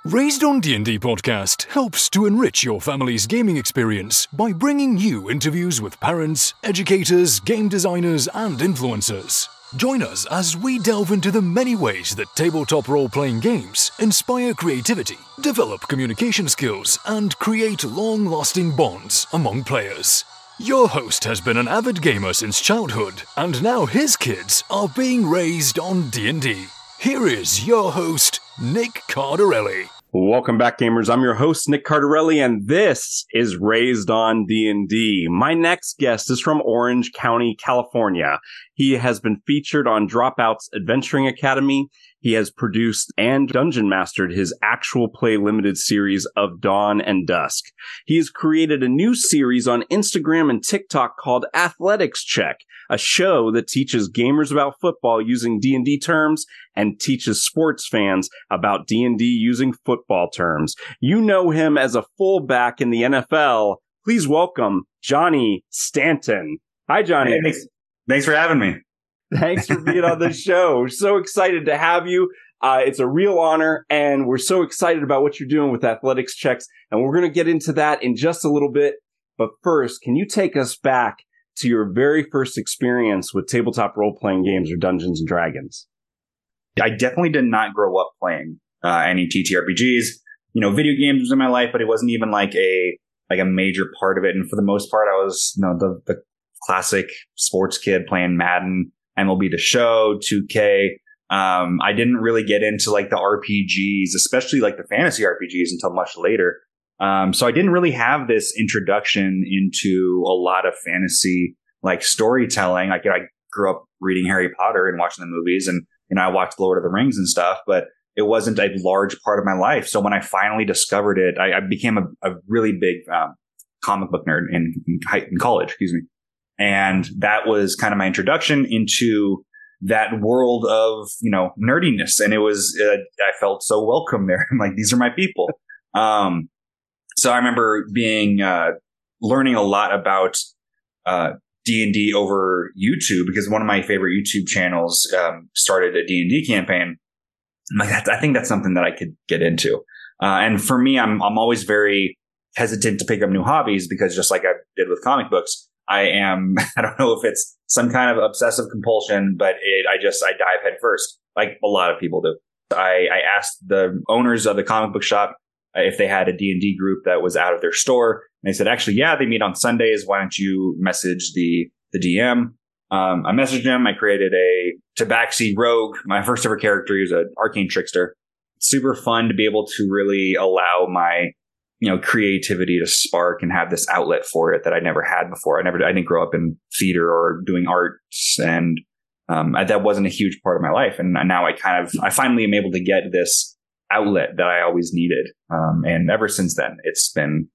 Raised on D&D podcast helps to enrich your family's gaming experience by bringing you interviews with parents, educators, game designers, and influencers. Join us as we delve into the many ways that tabletop role-playing games inspire creativity, develop communication skills, and create long-lasting bonds among players. Your host has been an avid gamer since childhood, and now his kids are being raised on D&D. Here is your host, Nick Cardarelli. Welcome back, gamers. I'm your host, Nick Cardarelli, and this is Raised on D&D. My next guest is from Orange County, California. He has been featured on Dropout's Adventuring Academy. He has produced and dungeon mastered his actual play limited series of Dawn and Dusk. He has created a new series on Instagram and TikTok called Athletics Check, a show that teaches gamers about football using D&D terms and teaches sports fans about D&D using football terms. You know him as a fullback in the NFL. Please welcome Johnny Stanton. Hi, Johnny. Hey, thanks for having me. Thanks for being on the show. We're so excited to have you. It's a real honor, and we're so excited about what you're doing with Athletics Checks, and we're going to get into that in just a little bit. But first, can you take us back to your very first experience with tabletop role-playing games or Dungeons & Dragons? I definitely did not grow up playing any TTRPGs. You know, video games was in my life, but it wasn't even like a major part of it. And for the most part, I was the classic sports kid playing Madden, MLB The Show, 2K. I didn't really get into like the RPGs, especially like the fantasy RPGs, until much later. So I didn't really have this introduction into a lot of fantasy like storytelling. Like, I grew up reading Harry Potter and watching the movies, and I watched Lord of the Rings and stuff, but it wasn't a large part of my life. So when I finally discovered it, I became a really big comic book nerd in college, And that was kind of my introduction into that world of, nerdiness. And it was, I felt so welcome there. I'm like, these are my people. So I remember learning a lot about D&D over YouTube, because one of my favorite YouTube channels started a D&D campaign. I'm like, I think that's something that I could get into. And for me, I'm always very hesitant to pick up new hobbies, because just like I did with comic books, I don't know if it's some kind of obsessive compulsion, but I dive head first, like a lot of people do. I asked the owners of the comic book shop if they had a D&D group that was out of their store. And they said, actually, yeah, they meet on Sundays. Why don't you message the DM? I messaged him. I created a Tabaxi rogue. My first ever character. He was an arcane trickster. Super fun to be able to really allow my creativity to spark and have this outlet for it that I never had before. I didn't grow up in theater or doing arts, and that wasn't a huge part of my life. And now I finally am able to get this outlet that I always needed. And ever since then, it's been,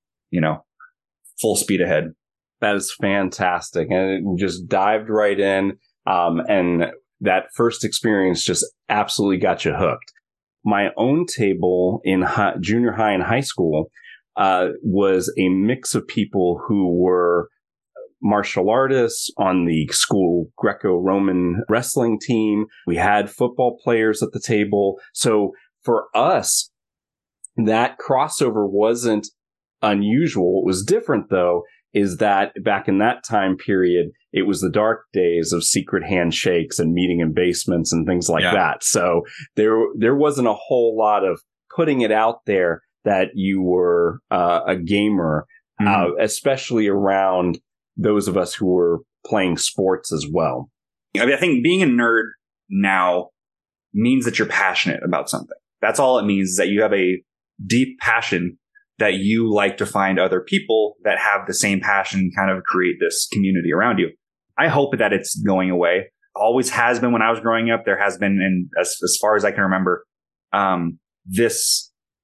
full speed ahead. That is fantastic. And it just dived right in. And that first experience just absolutely got you hooked. My own table in junior high and high school was a mix of people who were martial artists on the school Greco-Roman wrestling team. We had football players at the table. So for us, that crossover wasn't unusual. What was different, though, is that back in that time period, it was the dark days of secret handshakes and meeting in basements and things like that. So there wasn't a whole lot of putting it out there that you were a gamer, especially around those of us who were playing sports as well. I mean, I think being a nerd now means that you're passionate about something. That's all it means, is that you have a deep passion that you like to find other people that have the same passion, kind of create this community around you. I hope that it's going away. Always has been when I was growing up. There has been, and as far as I can remember, this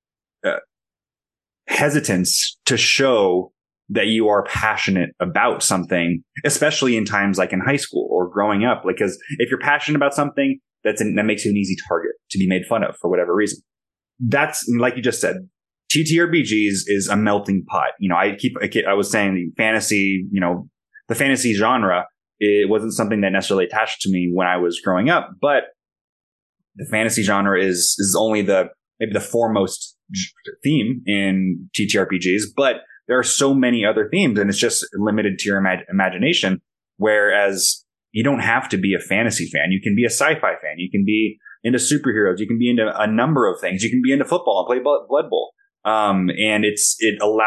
hesitance to show that you are passionate about something, especially in times like in high school or growing up. Because if you're passionate about something, that makes you an easy target to be made fun of for whatever reason. That's, like you just said, TTRPGs is a melting pot. I was saying the fantasy, the fantasy genre, it wasn't something that necessarily attached to me when I was growing up, but the fantasy genre is only maybe the foremost theme in TTRPGs, but there are so many other themes, and it's just limited to your imagination. Whereas you don't have to be a fantasy fan. You can be a sci-fi fan. You can be into superheroes. You can be into a number of things. You can be into football and play Blood Bowl. And it's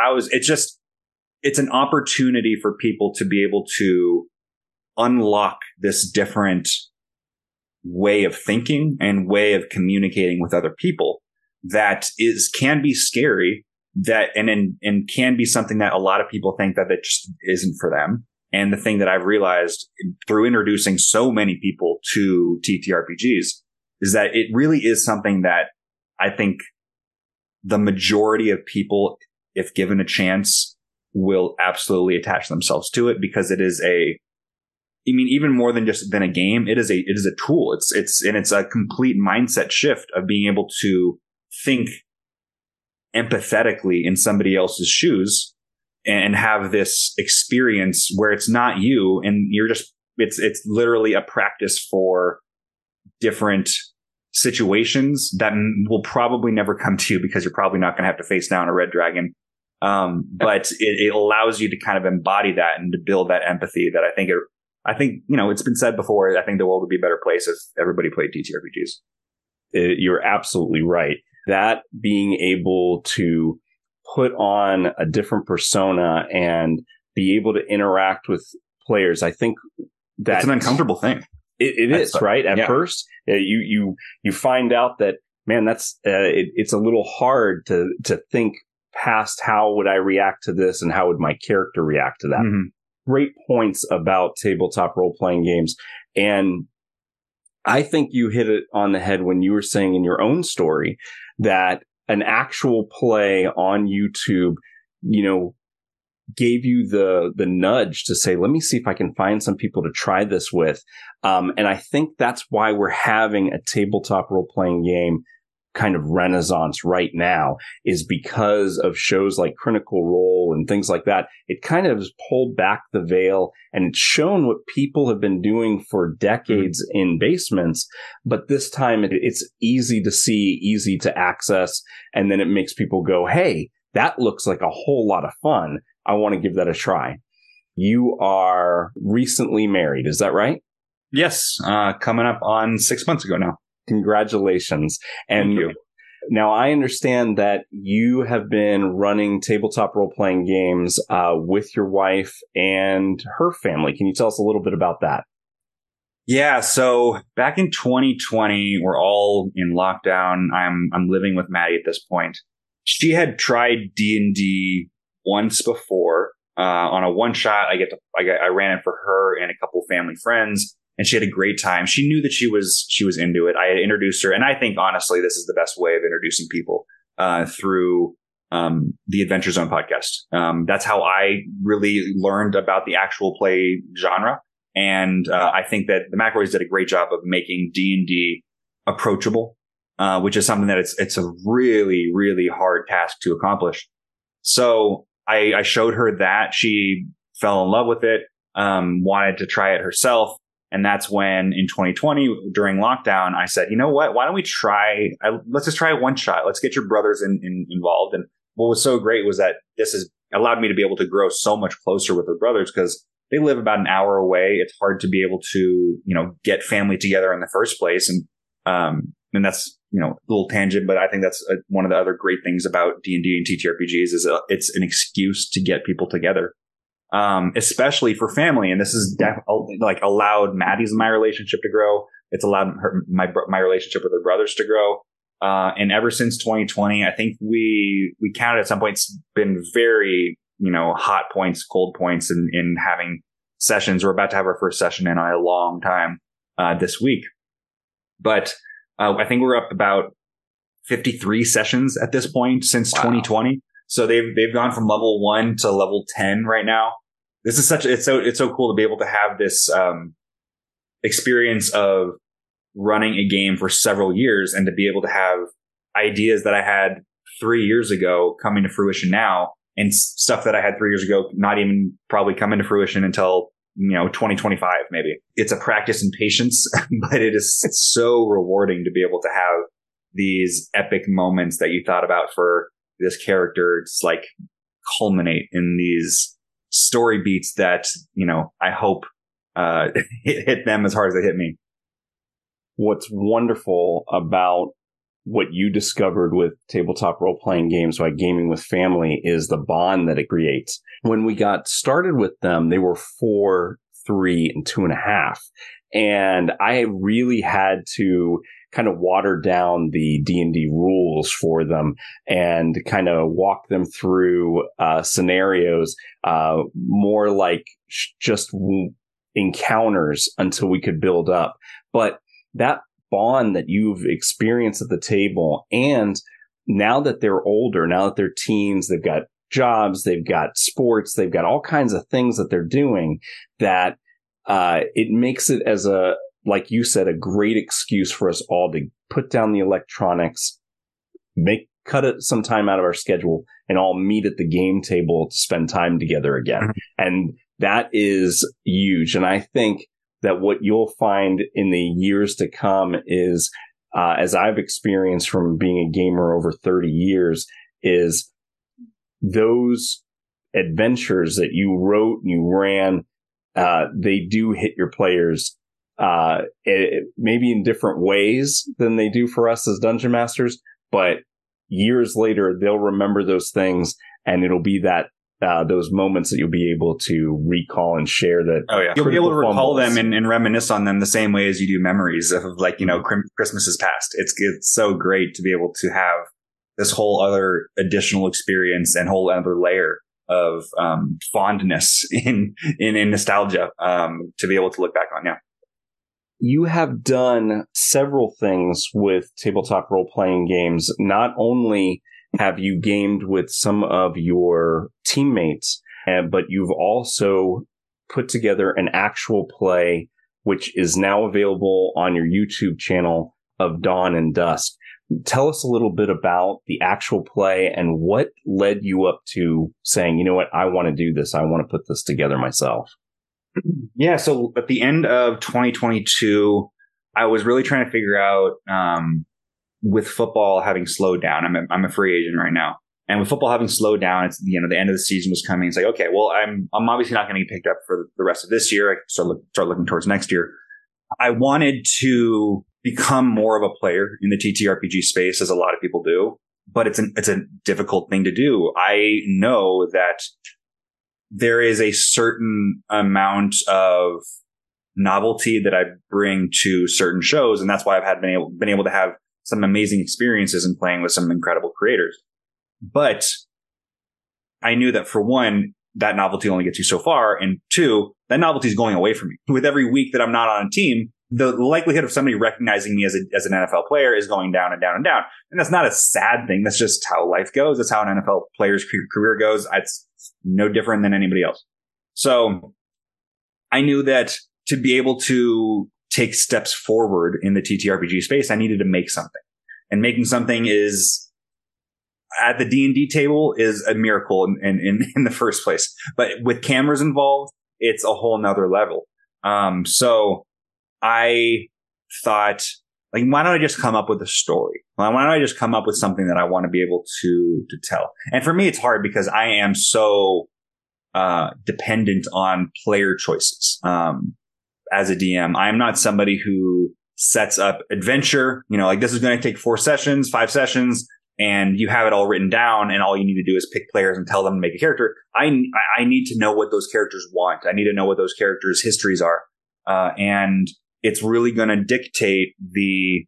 an opportunity for people to be able to unlock this different way of thinking and way of communicating with other people that can be scary, and can be something that a lot of people think that just isn't for them. And the thing that I've realized through introducing so many people to TTRPGs is that it really is something that I think the majority of people, if given a chance, will absolutely attach themselves to it, because it is even more than a game, it is a tool. It's a complete mindset shift of being able to think empathetically in somebody else's shoes and have this experience where it's not you, and it's literally a practice for different situations that will probably never come to you, because you're probably not going to have to face down a red dragon. But it allows you to kind of embody that and to build that empathy that I think, it's been said before, I think the world would be a better place if everybody played TTRPGs. You're absolutely right. That being able to put on a different persona and be able to interact with players, I think that's an uncomfortable thing. It is, right? At first, you find out that, man, it's a little hard to think past how would I react to this and how would my character react to that. Mm-hmm. Great points about tabletop role-playing games. And I think you hit it on the head when you were saying in your own story that an actual play on YouTube, gave you the nudge to say, let me see if I can find some people to try this with. And I think that's why we're having a tabletop role-playing game kind of renaissance right now, is because of shows like Critical Role and things like that. It kind of has pulled back the veil, and it's shown what people have been doing for decades in basements. But this time it's easy to see, easy to access. And then it makes people go, hey, that looks like a whole lot of fun. I want to give that a try. You are recently married. Is that right? Yes. Coming up on 6 months ago now. Congratulations. And Thank you. Now I understand that you have been running tabletop role-playing games with your wife and her family. Can you tell us a little bit about that? Yeah. So back in 2020, we're all in lockdown. I'm living with Maddie at this point. She had tried D&D once before on a one shot. I ran it for her and a couple family friends. And she had a great time. She knew that she was into it. I had introduced her. And I think, honestly, this is the best way of introducing people through the Adventure Zone podcast. That's how I really learned about the actual play genre. And I think that the McElroys did a great job of making D&D approachable, which is something that it's a really, really hard task to accomplish. So I showed her that. She fell in love with it, wanted to try it herself. And that's when in 2020, during lockdown, I said, you know what? Why don't we let's just try one shot. Let's get your brothers involved. And what was so great was that this has allowed me to be able to grow so much closer with her brothers, because they live about an hour away. It's hard to be able to, get family together in the first place. And that's, a little tangent, but I think that's one of the other great things about D&D and TTRPGs is it's an excuse to get people together. Especially for family. And this is allowed Maddie's and my relationship to grow. It's allowed my relationship with her brothers to grow. And ever since 2020, I think we counted at some point, it's been very, hot points, cold points in having sessions. We're about to have our first session in a long time, this week. But, I think we're up about 53 sessions at this point since 2020. So they've gone from level 1 to level 10 right now. This is it's so cool to be able to have this experience of running a game for several years, and to be able to have ideas that I had 3 years ago coming to fruition now, and stuff that I had 3 years ago not even probably coming to fruition until 2025 maybe. It's a practice in patience, but it is so rewarding to be able to have these epic moments that you thought about for this character just like culminate in these story beats that, I hope hit them as hard as they hit me. What's wonderful about what you discovered with tabletop role-playing games by Gaming with Family is the bond that it creates. When we got started with them, they were 4, 3, and 2.5. And I really had to kind of water down the D&D rules for them and kind of walk them through scenarios, more like just encounters until we could build up. But that bond that you've experienced at the table, and now that they're older, now that they're teens, they've got jobs, they've got sports, they've got all kinds of things that they're doing, that it makes it, as like you said, a great excuse for us all to put down the electronics, cut it some time out of our schedule, and all meet at the game table to spend time together again. Mm-hmm. And that is huge. And I think that what you'll find in the years to come is, as I've experienced from being a gamer over 30 years, is those adventures that you wrote and you ran, they do hit your players, maybe in different ways than they do for us as dungeon masters, but years later, they'll remember those things, and it'll be that those moments that you'll be able to recall and share. That you'll be able to recall them and reminisce on them the same way as you do memories of, like, Christmases past. It's so great to be able to have this whole other additional experience and whole other layer of fondness in nostalgia to be able to look back on. Yeah. You have done several things with tabletop role-playing games. Not only have you gamed with some of your teammates, but you've also put together an actual play, which is now available on your YouTube channel, of Dawn and Dusk. Tell us a little bit about the actual play and what led you up to saying, you know what, I want to do this. I want to put this together myself. Yeah. So at the end of 2022, I was really trying to figure out, with football having slowed down, I'm a free agent right now. And with football having slowed down, it's, the end of the season was coming. It's like, okay, well, I'm obviously not going to get picked up for the rest of this year. I start looking towards next year. I wanted to become more of a player in the TTRPG space, as a lot of people do, but it's a difficult thing to do. I know that there is a certain amount of novelty that I bring to certain shows, and that's why I've been able to have some amazing experiences in playing with some incredible creators. But I knew that, for one, that novelty only gets you so far, and two, that novelty is going away from me. With every week that I'm not on a team, the likelihood of somebody recognizing me as an NFL player is going down and down and down. And that's not a sad thing. That's just how life goes. That's how an NFL player's career goes. It's no different than anybody else. So I knew that to be able to take steps forward in the TTRPG space, I needed to make something. And making something is, at the D&D table, is a miracle in the first place. But with cameras involved, it's a whole nother level. So I thought, like, why don't I just come up with a story? Why don't I just come up with something that I want to be able to tell? And for me, it's hard because I am so dependent on player choices. As a DM, I am not somebody who sets up adventure, like, this is going to take 4 sessions, 5 sessions, and you have it all written down, and all you need to do is pick players and tell them to make a character. I need to know what those characters want. I need to know what those characters' histories are. And it's really going to dictate the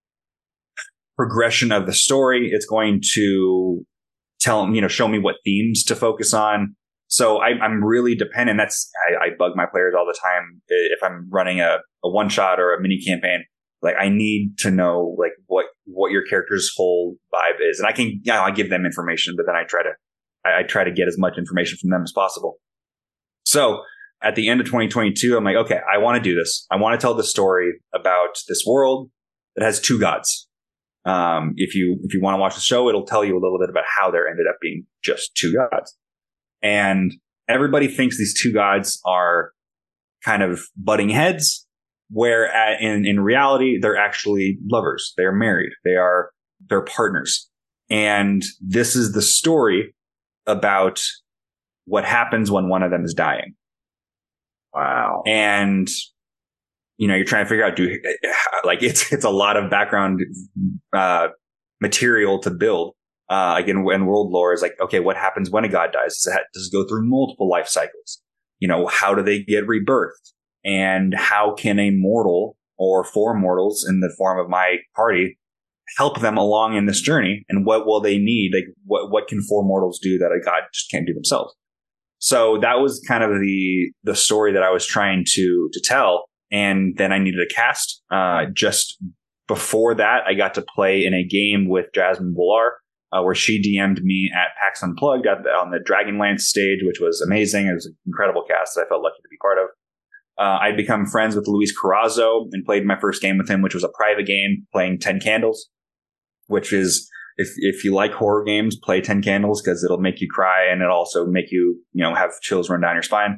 progression of the story. It's going to show me what themes to focus on. So I'm really dependent. I bug my players all the time if I'm running a one shot or a mini campaign. Like, I need to know, like, what your character's whole vibe is, and I give them information, but then I try to get as much information from them as possible. So at the end of 2022, I'm like, okay, I want to do this. I want to tell the story about this world that has 2 gods. If you want to watch the show, it'll tell you a little bit about how there ended up being just 2 gods. And everybody thinks these 2 gods are kind of butting heads, where in reality, they're actually lovers. They're married. They are they're partners. And this is the story about what happens when one of them is dying. Wow. And, you're trying to figure out, it's a lot of background, material to build. Again, when world lore is like, okay, what happens when a god dies? Does it go through multiple life cycles? How do they get rebirthed? And how can a mortal or four mortals in the form of my party help them along in this journey? And what will they need? Like, what can four mortals do that a god just can't do themselves? So that was kind of the story that I was trying to tell. And then I needed a cast. Just before that, I got to play in a game with Jasmine Villar, where she DM'd me at PAX Unplugged on the Dragonlance stage, which was amazing. It was an incredible cast that I felt lucky to be part of. I'd become friends with Luis Carrazzo and played my first game with him, which was a private game playing 10 Candles, which is, if you like horror games, play 10 Candles because it'll make you cry and it'll also make you, have chills run down your spine.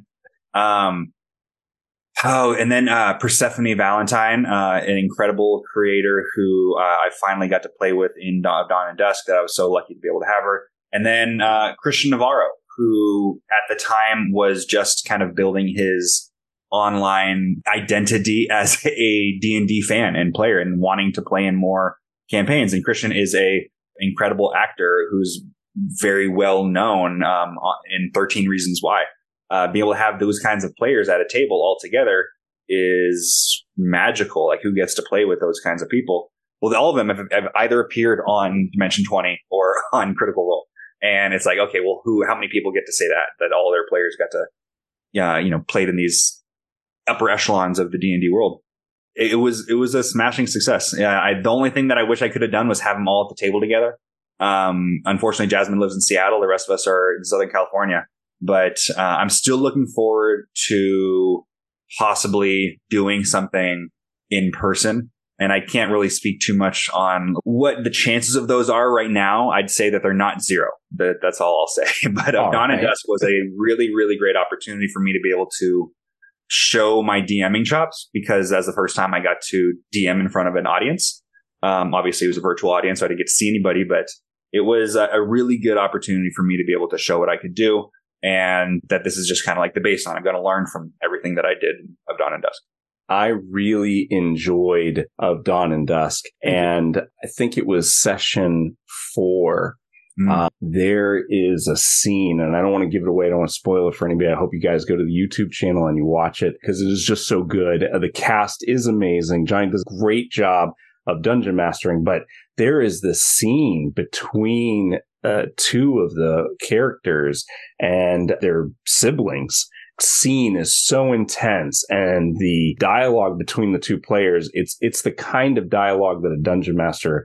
And then Persephone Valentine, an incredible creator who I finally got to play with in Dawn and Dusk, that I was so lucky to be able to have her. And then Christian Navarro, who at the time was just kind of building his online identity as a D&D fan and player and wanting to play in more campaigns. And Christian is a incredible actor who's very well known in 13 Reasons Why. Being able to have those kinds of players at a table all together is magical. Like, who gets to play with those kinds of people? Well, all of them have either appeared on Dimension 20 or on Critical Role. And it's like, okay, well, how many people get to say that all their players got to, played in these upper echelons of the D&D world. It was a smashing success. The only thing that I wish I could have done was have them all at the table together. Unfortunately, Jasmine lives in Seattle. The rest of us are in Southern California. But I'm still looking forward to possibly doing something in person. And I can't really speak too much on what the chances of those are right now. I'd say that they're not zero. That's all I'll say. But Dawn and Dusk was a really, really great opportunity for me to be able to show my DMing chops, because that's the first time I got to DM in front of an audience. Obviously, it was a virtual audience, so I didn't get to see anybody. But it was a really good opportunity for me to be able to show what I could do. And that this is just kind of like the baseline. I'm going to learn from everything that I did of Dawn and Dusk. I really enjoyed Of Dawn and Dusk. And I think it was session 4. There is a scene, and I don't want to give it away. I don't want to spoil it for anybody. I hope you guys go to the YouTube channel and you watch it, because it is just so good. The cast is amazing. Johnny does a great job of dungeon mastering, but there is this scene between two of the characters and their siblings. Scene is so intense, and the dialogue between the two players, it's the kind of dialogue that a dungeon master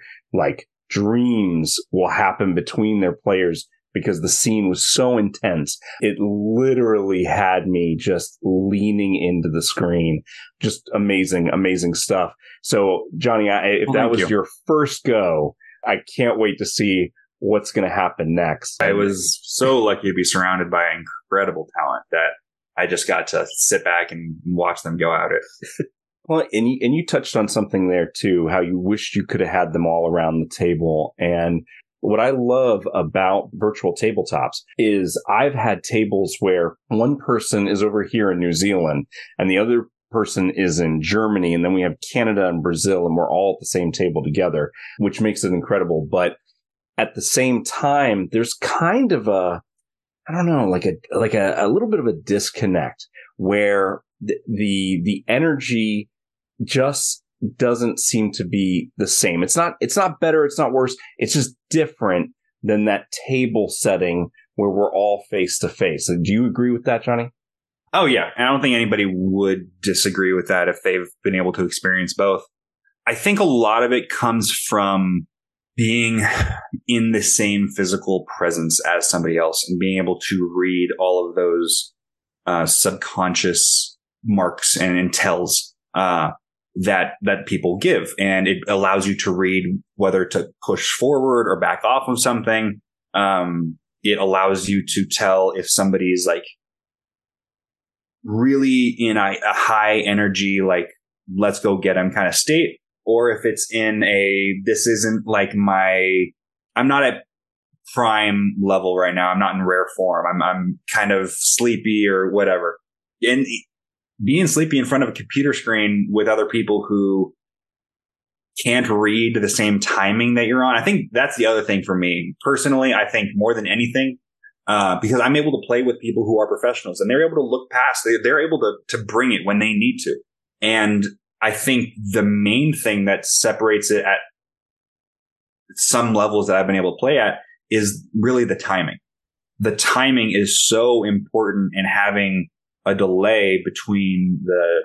dreams will happen between their players, because the scene was so intense. It literally had me just leaning into the screen. Just amazing, amazing stuff. So Johnny, if that was your first go, I can't wait to see what's going to happen next. I was so lucky to be surrounded by incredible talent that I just got to sit back and watch them go at it. Well, and you touched on something there too, how you wished you could have had them all around the table. And what I love about virtual tabletops is I've had tables where one person is over here in New Zealand and the other person is in Germany, and then we have Canada and Brazil, and we're all at the same table together, which makes it incredible. But at the same time, there's kind of a little bit of a disconnect where the energy just doesn't seem to be the same. It's not better. It's not worse. It's just different than that table setting where we're all face to face. Do you agree with that, Johnny? Oh, yeah. And I don't think anybody would disagree with that if they've been able to experience both. I think a lot of it comes from being in the same physical presence as somebody else and being able to read all of those subconscious marks and tells that people give. And it allows you to read whether to push forward or back off of something. It allows you to tell if somebody's really in a high energy, let's go get them kind of state, or if it's in this isn't like I'm not at prime level right now. I'm not in rare form. I'm kind of sleepy or whatever. And being sleepy in front of a computer screen with other people who can't read the same timing that you're on. I think that's the other thing for me personally. I think more than anything, because I'm able to play with people who are professionals and they're able to look past, they're able to bring it when they need to. And I think the main thing that separates it at some levels that I've been able to play at is really the timing. The timing is so important in having a delay between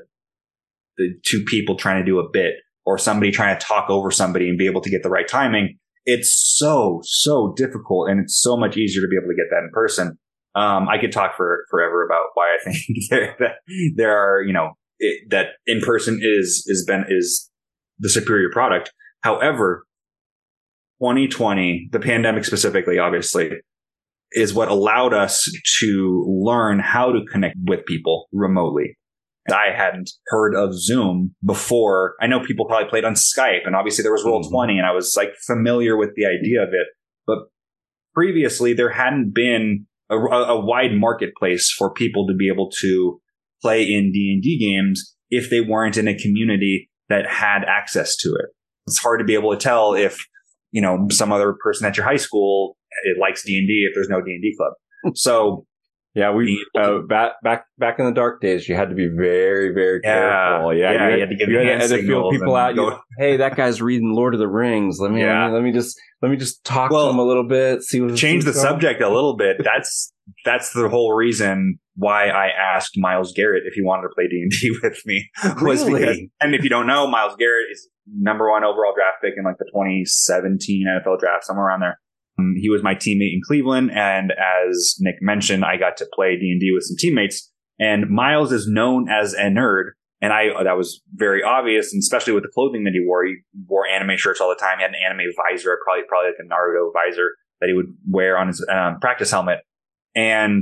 the two people trying to do a bit or somebody trying to talk over somebody and be able to get the right timing. It's so difficult, and it's so much easier to be able to get that in person. I could talk forever about why I think there are, that in person is the superior product. However, 2020, the pandemic specifically, obviously, is what allowed us to learn how to connect with people remotely. I hadn't heard of Zoom before. I know people probably played on Skype, and obviously there was Roll20, and I was like familiar with the idea of it. But previously, there hadn't been a wide marketplace for people to be able to play in D&D games if they weren't in a community that had access to it. It's hard to be able to tell if, some other person at your high school it likes D&D if there's no D&D club. So yeah, we back in the dark days, you had to be very, very careful. You had to give to feel people out. Hey, that guy's reading Lord of the Rings. Let me just talk to him a little bit. See what change the subject a little bit. That's the whole reason why I asked Myles Garrett if he wanted to play D&D with me. Really? And if you don't know, Myles Garrett is number 1 overall draft pick in like the 2017 NFL draft, somewhere around there. He was my teammate in Cleveland, and as Nick mentioned, I got to play D&D with some teammates. And Myles is known as a nerd, and that was very obvious, and especially with the clothing that he wore. He wore anime shirts all the time. He had an anime visor, probably like a Naruto visor that he would wear on his practice helmet. And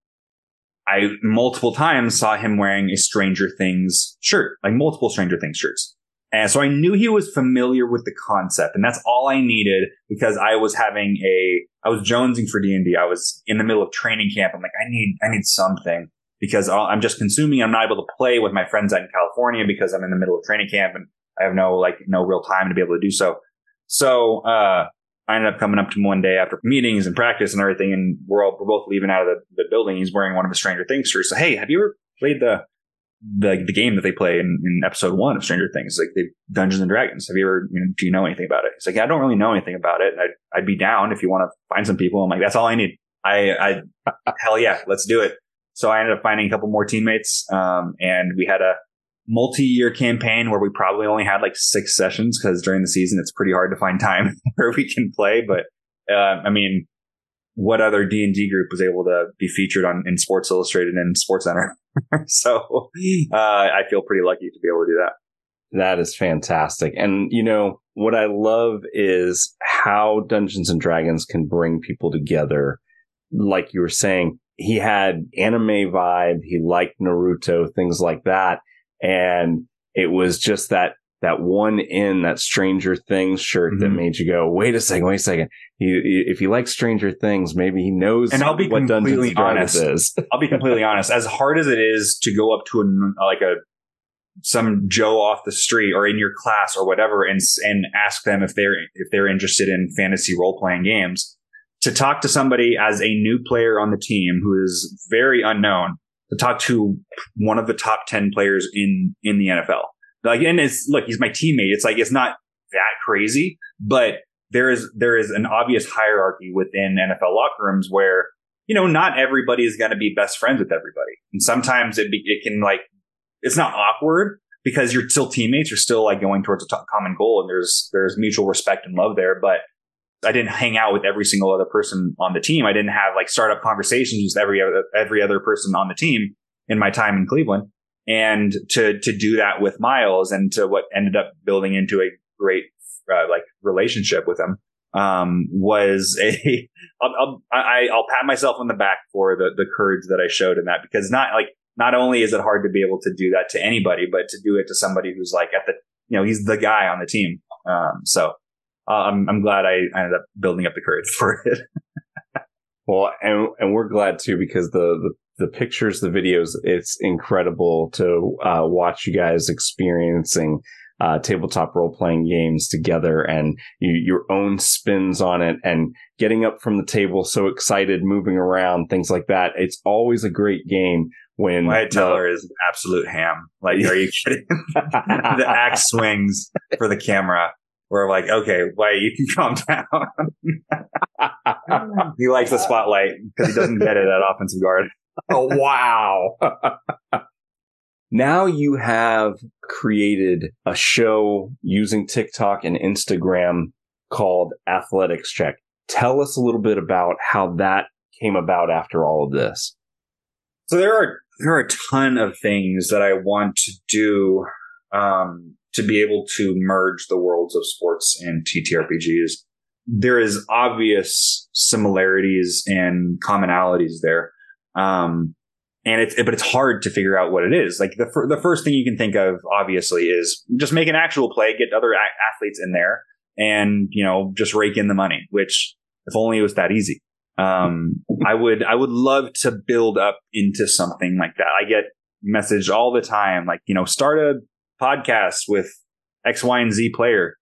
I multiple times saw him wearing a Stranger Things shirt, like multiple Stranger Things shirts. And so I knew he was familiar with the concept, and that's all I needed because I was jonesing for D&D. I was in the middle of training camp. I'm like, I need something because I'm just consuming. I'm not able to play with my friends out in California because I'm in the middle of training camp and I have no real time to be able to do so. So, I ended up coming up to him one day after meetings and practice and everything, and we're both leaving out of the building. He's wearing one of his Stranger Things shirts. So, hey, have you ever played the game that they play in episode 1 of Stranger Things, like the Dungeons and Dragons? Have you ever, do you know anything about it? He's like, yeah, I don't really know anything about it. And I'd be down if you want to find some people. I'm like, that's all I need. I hell yeah, let's do it. So I ended up finding a couple more teammates. And we had a multi-year campaign where we probably only had like 6 sessions because during the season, it's pretty hard to find time where we can play. But, what other D&D group was able to be featured in Sports Illustrated and SportsCenter? So I feel pretty lucky to be able to do that. That is fantastic. And, what I love is how Dungeons and Dragons can bring people together. Like you were saying, he had anime vibe. He liked Naruto, things like that. And it was just that one in that Stranger Things shirt that made you go, wait a second. If he likes Stranger Things, maybe he knows what Dungeons and Dragons is. I'll be completely honest. As hard as it is to go up to some Joe off the street or in your class or whatever and ask them if they're interested in fantasy role-playing games, to talk to somebody as a new player on the team who is very unknown, to talk to one of the top 10 players in the NFL. He's my teammate. It's not that crazy, but there is an obvious hierarchy within NFL locker rooms where, not everybody is going to be best friends with everybody. And sometimes it can it's not awkward because you're still teammates. You're still going towards a common goal, and there's mutual respect and love there. But I didn't hang out with every single other person on the team. I didn't have startup conversations with every other person on the team in my time in Cleveland. And to do that with Myles and to what ended up building into a great relationship with him was I'll pat myself on the back for the courage that I showed in that, because not only is it hard to be able to do that to anybody, but to do it to somebody who's at he's the guy on the team. So I'm glad I ended up building up the courage for it. Well, and we're glad too, because the pictures, the videos, it's incredible to watch you guys experiencing tabletop role-playing games together, and your own spins on it, and getting up from the table so excited, moving around, things like that. It's always a great game when Wyatt Teller is absolute ham. Like, are you kidding? The axe swings for the camera. We're like, okay, Wyatt, you can calm down. He likes the spotlight because he doesn't get it at offensive guard. Oh, wow. Now you have created a show using TikTok and Instagram called Athletics Check. Tell us a little bit about how that came about after all of this. So there are a ton of things that I want to do to be able to merge the worlds of sports and TTRPGs. There is obvious similarities and commonalities there. But it's hard to figure out what it is. Like the first thing you can think of, obviously, is just make an actual play, get other athletes in there, and just rake in the money. Which, if only it was that easy. I would love to build up into something like that. I get messaged all the time, like, start a podcast with X, Y, and Z player.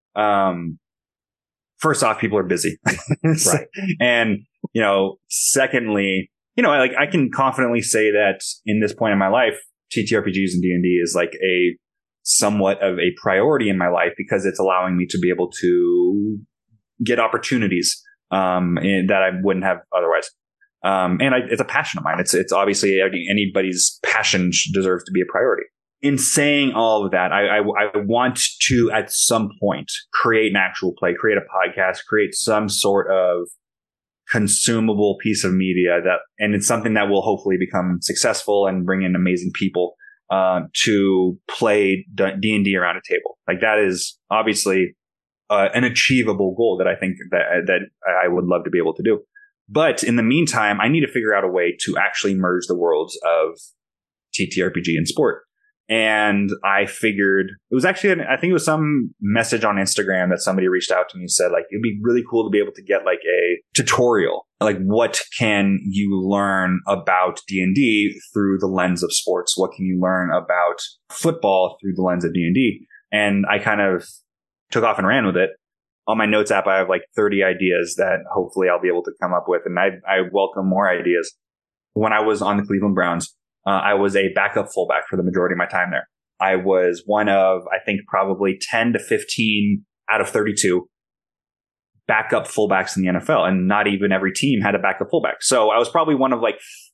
First off, people are busy, right? And secondly, I can confidently say that in this point in my life, TTRPGs and D&D is like a somewhat of a priority in my life, because it's allowing me to be able to get opportunities that I wouldn't have otherwise. It's a passion of mine. It's obviously anybody's passion deserves to be a priority. In saying all of that, I want to, at some point, create an actual play, create a podcast, create some sort of consumable piece of media and it's something that will hopefully become successful and bring in amazing people to play D&D around a table. Like, that is obviously an achievable goal that I think that I would love to be able to do. But in the meantime, I need to figure out a way to actually merge the worlds of TTRPG and sport. And I figured it was actually, I think it was some message on Instagram that somebody reached out to me and said, like, it'd be really cool to be able to get like a tutorial. Like, what can you learn about D&D through the lens of sports? What can you learn about football through the lens of D&D? And I kind of took off and ran with it. On my notes app, I have like 30 ideas that hopefully I'll be able to come up with. And I welcome more ideas. When I was on the Cleveland Browns, I was a backup fullback for the majority of my time there. I was one of, I think, probably 10 to 15 out of 32 backup fullbacks in the NFL. And not even every team had a backup fullback. So I was probably one of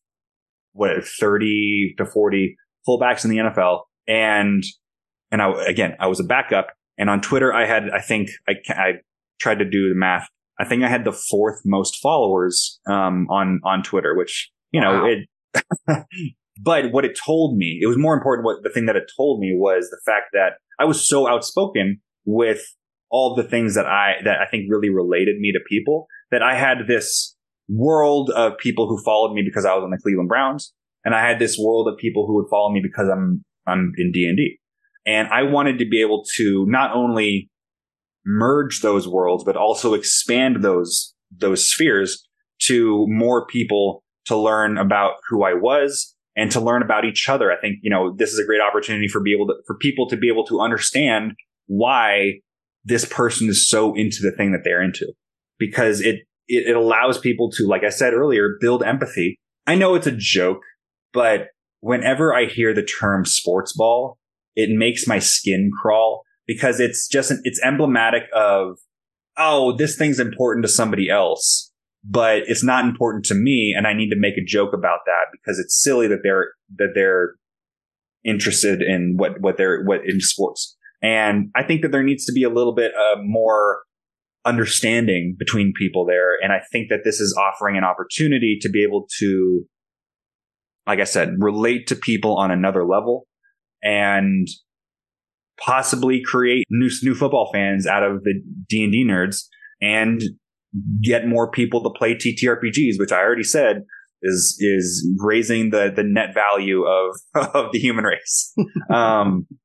30 to 40 fullbacks in the NFL. And I was a backup. And on Twitter, I tried to do the math. I think I had the fourth most followers on Twitter, which, wow. But what it told me, it was more important. The thing that it told me was the fact that I was so outspoken with all the things that I think really related me to people, that I had this world of people who followed me because I was on the Cleveland Browns. And I had this world of people who would follow me because I'm in D&D. And I wanted to be able to not only merge those worlds, but also expand those spheres to more people to learn about who I was and to learn about each other. I think, this is a great opportunity for people to be able to understand why this person is so into the thing that they're into, because it allows people to, like I said earlier, build empathy. I know it's a joke, but whenever I hear the term sports ball, it makes my skin crawl, because it's emblematic of, oh, this thing's important to somebody else, but it's not important to me. And I need to make a joke about that because it's silly that they're interested in what in sports. And I think that there needs to be a little bit more understanding between people there. And I think that this is offering an opportunity to be able to, like I said, relate to people on another level and possibly create new football fans out of the D&D nerds and get more people to play TTRPGs, which I already said is raising the net value of the human race.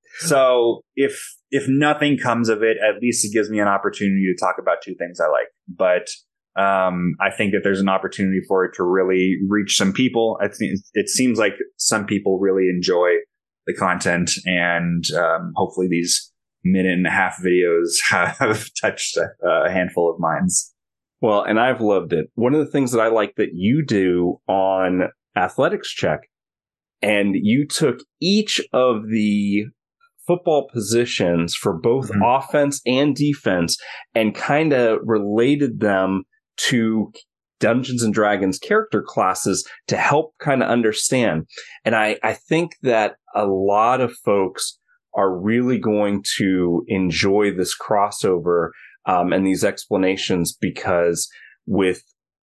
So if nothing comes of it, at least it gives me an opportunity to talk about two things I like. But I think that there's an opportunity for it to really reach some people. It seems like some people really enjoy the content, and hopefully these minute and a half videos have touched a handful of minds. Well, and I've loved it. One of the things that I like that you do on Athletics Check, and you took each of the football positions for both offense and defense and kind of related them to Dungeons and Dragons character classes to help kind of understand. And I think that a lot of folks are really going to enjoy this crossover and these explanations, because with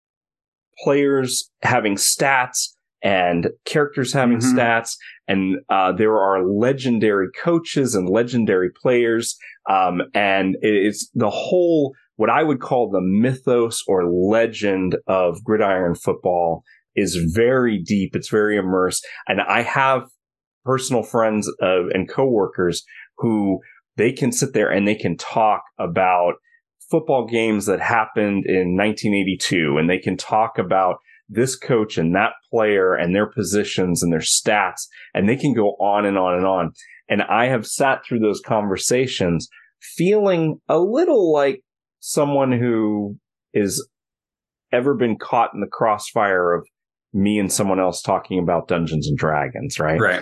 players having stats and characters having stats, and there are legendary coaches and legendary players, and it's the whole, what I would call the mythos or legend of gridiron football is very deep. It's very immersed. And I have personal friends and coworkers who they can sit there and they can talk about football games that happened in 1982, and they can talk about this coach and that player and their positions and their stats, and they can go on and on and on. And I have sat through those conversations feeling a little like someone who is ever been caught in the crossfire of me and someone else talking about Dungeons and Dragons, right? Right.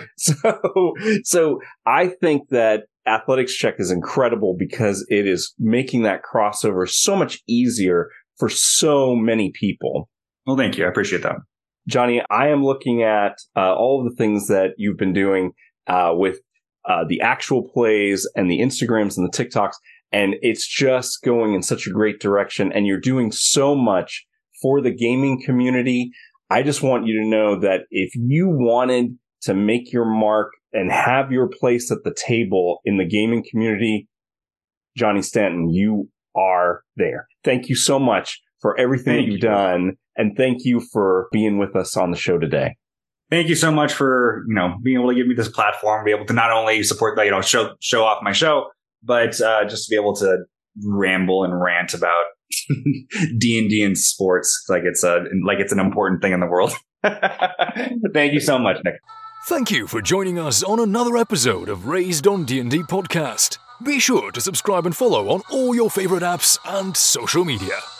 So I think that Athletics Check is incredible because it is making that crossover so much easier for so many people. Well, thank you. I appreciate that. Johnny, I am looking at all of the things that you've been doing with the actual plays and the Instagrams and the TikToks, and it's just going in such a great direction, and you're doing so much for the gaming community. I just want you to know that if you wanted to make your mark and have your place at the table in the gaming community, Johnny Stanton, you are there. Thank you so much for everything that you've done. And thank you for being with us on the show today. Thank you so much for, being able to give me this platform, be able to not only support that, show off my show, but just to be able to ramble and rant about D&D and sports like it's an important thing in the world. Thank you so much, Nick. Thank you for joining us on another episode of Raised on D&D podcast. Be sure to subscribe and follow on all your favorite apps and social media.